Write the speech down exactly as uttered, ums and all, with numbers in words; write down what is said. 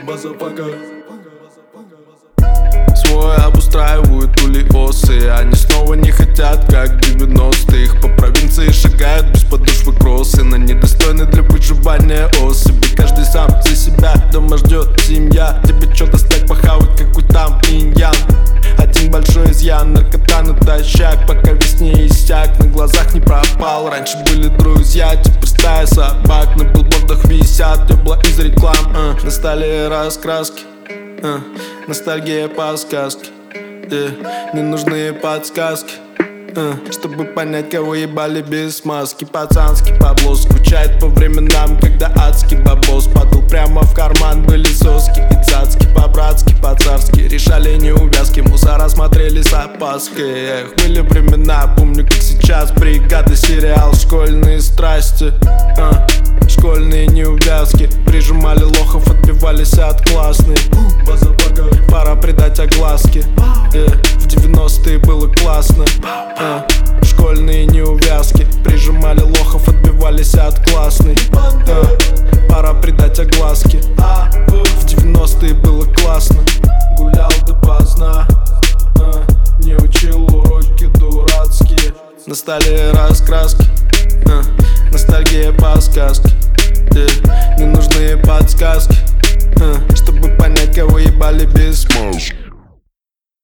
Свой обустраивают улиосы. Они снова не хотят, как девяностых. По провинции шагают без подошвы кроссы. На недостойны для выживания особи. Каждый сам за себя, дома ждет семья. Тебе чё достать, похавать, какой там инь-ян. Один большой изъян, наркота натощак. Пока весне иссяк, на глазах не пропал. Раньше были друзья, теперь стая собак. На билбордах висят ёбла из реклам. uh. На столе раскраски, uh. ностальгия по сказке, yeah. Не нужны подсказки, uh. чтобы понять, кого ебали без маски. Пацанский бабло скучает по временам, когда адский бабос падал прямо в карман. Были соски и цацки, по-братски, по-царски. Решали неувязки, мусора смотрели с опаской. Эх, были времена, помню как сейчас. Бригада, сериал, школьные страсти, uh. школьные неувязки. Прижимали лохов, отбивались от классной. Пора придать огласки, yeah. В девяностые было классно, uh. школьные неувязки. Прижимали лохов, отбивались от классной, uh. Пора придать огласки. В девяностые было классно. Гулял допоздна, uh. не учил уроки дурацкие. На столе раскраски, uh. ностальгия по сказке, yeah. Не нужны подсказки, uh. чтобы понять, кого ебали без маски.